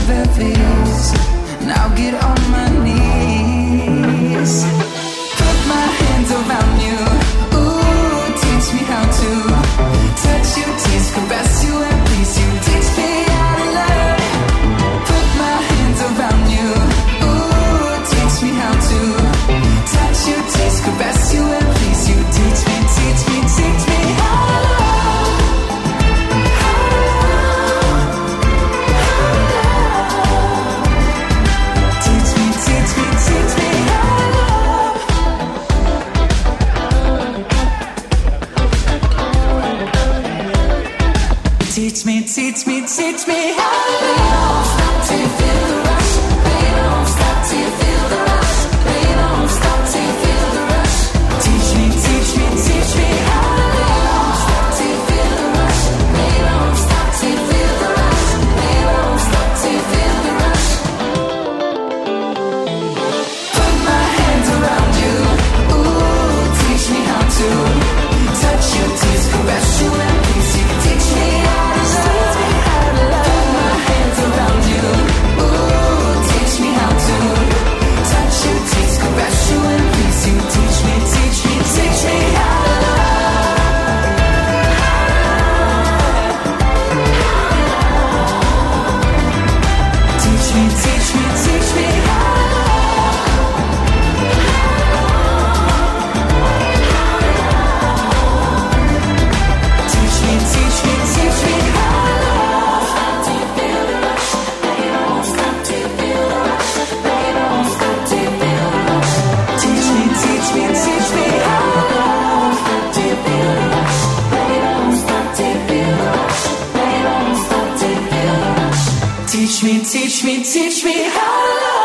river, please. Now get on my knees. Put my hands around you. Ooh, teach me how to touch you, tease, caress you, and please you. Teach me how to love. Put my hands around you. Ooh, teach me how to touch you, tease, caress you, and please you. Teach me, teach me, teach me how to love. Teach me, teach me, teach me how to love. Stop till you feel the rush. Play don't stop till you feel the rush. Play don't stop till you feel the rush. Teach me, teach me, teach me how to love. Stop till you feel the rush. Play don't stop till you feel the rush. Play don't stop till you feel the rush. Put my hands around you. Ooh, teach me how to touch you, tease, caress you, and please you. Teach me how. Teach me, teach me, teach me how to love.